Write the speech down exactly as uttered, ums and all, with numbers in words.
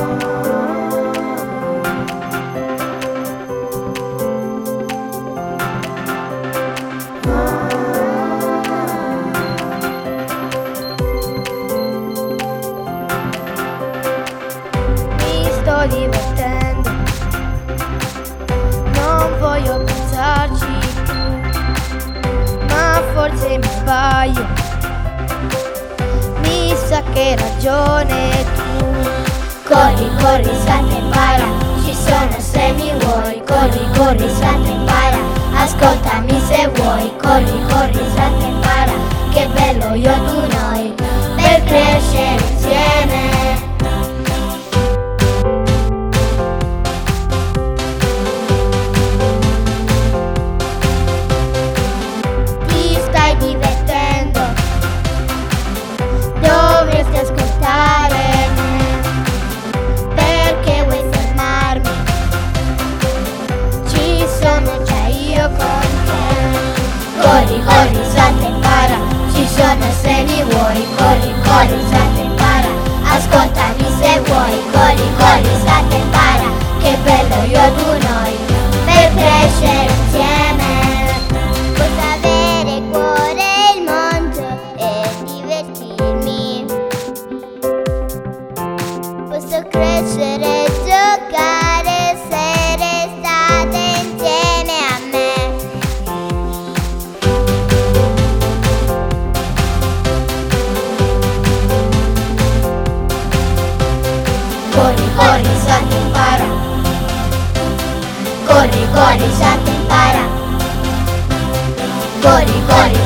Sto divertendo, non voglio pensarci più, ma forse mi sbaglio, mi sa che hai ragione tu. Corri, corri, salta e para, ci sono se mi vuoi. Corri, corri, salta e para, ascoltami se vuoi. Corri, corri, salta e para, che bello io tu noi, per crescere insieme. Divertendo, dovresti ascoltare me, perché vuoi fermarmi? Ci sono già io con te. Corri, corri, salta e para, ci sono se mi vuoi. Corri, corri, salta e para, ascoltami se vuoi. Corri, corri, salta e para, che bello io tu noi, per crescere insieme. Posso crescere e giocare se restate insieme a me. Corri, corri, salta e para, corri, corri, salta e para, corri, corri,